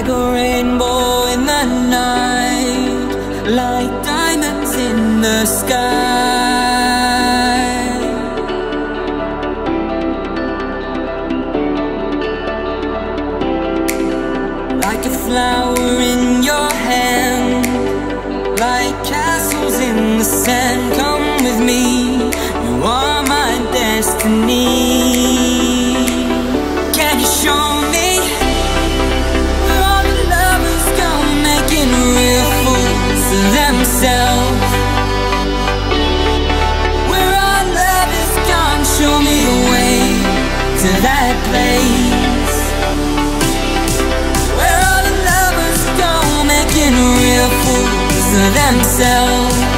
like a rainbow in the night, like diamonds in the sky. Like a flower in your hand, like castles in the sand. Come with me, you are my destiny. Can you show me where all the lovers go, making real fools of themselves? Where our love is gone, show me the way to that place. Where all the lovers go, making real fools of themselves.